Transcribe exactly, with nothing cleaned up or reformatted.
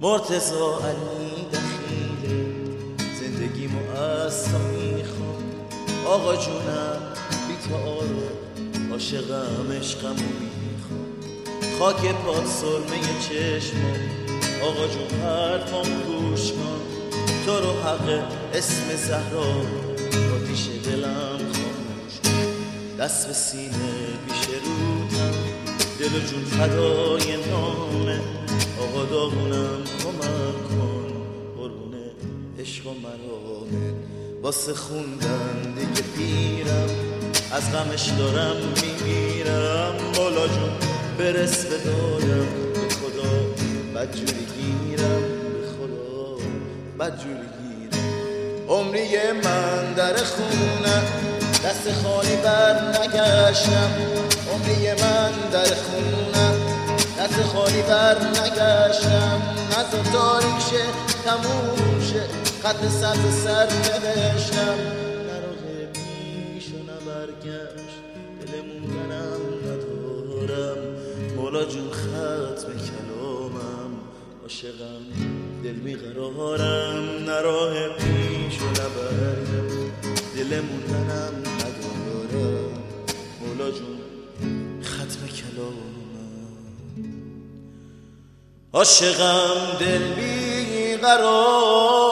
مرتضا علی دخیله زندگیمو از تو میخوام. آقا جونم بی تو آره عاشقم عشقمو میخوام. خاک پاد سرمه چشمم آقا جون حرفم گوش کن. تو رو حق اسم زهرا آتیش دلم خاموش کن. دست به سینه پیش روتم دل و جون فدای نامه. آقا داغونم کمک کن قربون عشق و مرامه. واسه خوندن دیگه پیرم از غمش دارم میمیرم. مولا جون برس به دادم به خدا بدجوری گیرم. به خدا بدجوری گیرم. عمری من در خونه دست خالی بر نگشتم. عمری من در خونه دست خالی بر نگشتم. نزد تاریک شه تموم شه خط سبز سر نوشتم. نراه پیش و نبرگشت دل موندنم ندارم. مولا جون ختم کلامم عاشقم دل بیقرارم. نراه پیش و نبرگشت دل موندنم ندارم. مولا جون ختم کلامم عاشقم دل بیقرار.